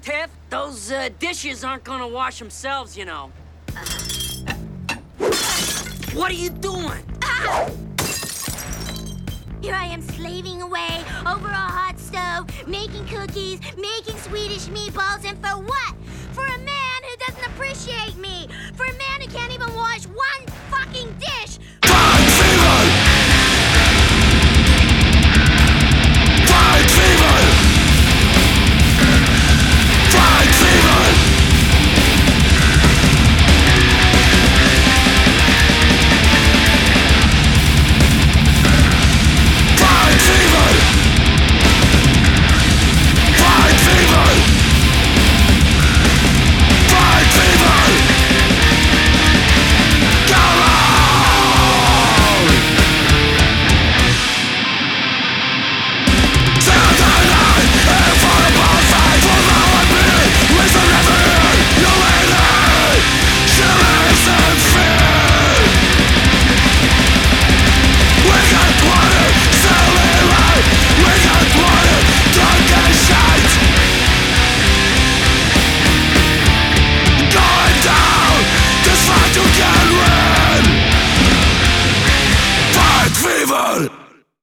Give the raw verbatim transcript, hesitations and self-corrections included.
Tiff. Those uh, dishes aren't gonna wash themselves, you know. Uh. What are you doing? Ah! Here I am slaving away over a hot stove, making cookies, making Swedish meatballs, and for what? For a man who doesn't appreciate me! For a man who can't even wash one